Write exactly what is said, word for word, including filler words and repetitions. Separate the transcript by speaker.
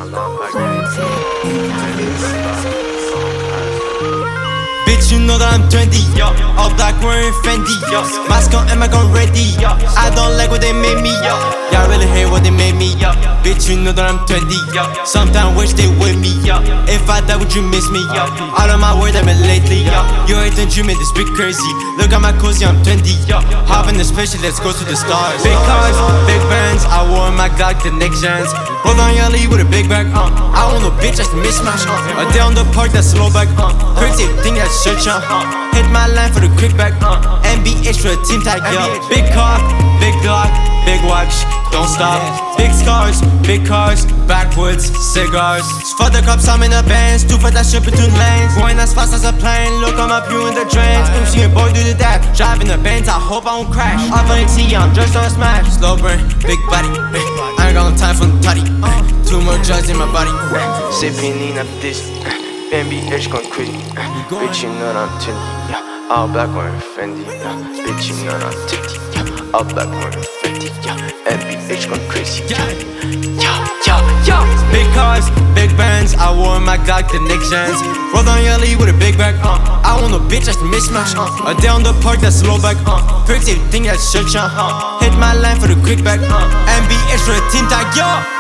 Speaker 1: Bitch, you know that I'm twenty, yo. All black wearing Fendi, yo. Mask on and my gun ready, yo. I don't like what they made me, yo. Y'all really hate what they made me, yo. Bitch, you know that I'm twenty, yo. Sometimes wish they with me, yo. If I die, would you miss me, yo? All of my words I've been lately, yo. You ain't the dream, this big crazy. Look at my cozy, I'm twenty, yo. Hop in the spaceship, let's go to the stars. Big cars, big bands, I wore my Glock, the next gens. Roll on your lead with a big bag, uh. I want no bitch, that's a mismatch, uh. A day on the park, that's slow back, uh. Crazy thing, that's shit, uh. Hit my line for the quick back, uh. N B H for the team tag, yo. Big car, big Glock, big watch, don't stop. Big scars, big cars, backwoods, cigars. For the cops, I'm in the bands, two for that shit between lanes. Going as fast as a plane, look, I'm up you in the drains. M C and boy do the dab, driving the Benz, I hope I won't crash. Off on the T, I'm just on a smash. Slow burn, big body, I ain't got no time for the tutty. Two more drugs in my body.
Speaker 2: Sipping in up this, N B H gone crazy. Bitch, you know I'm twenty, yeah. All black wearing Fendi, yeah. Bitch, you know I'm twenty, yeah. All black wearing Fendi, yeah. N B H gone crazy, yeah. Yo, yo, yo.
Speaker 1: Big cars, big bands, I wore my Glock, the next gens. Roll on your lead with a big bag, uh. I want no bitch, that's a mismatch, uh. A day on the park, that's slow back, uh. Crazy thing, that's shit, uh. Hit my line for the quick back, uh. N B H for the team tag, yo.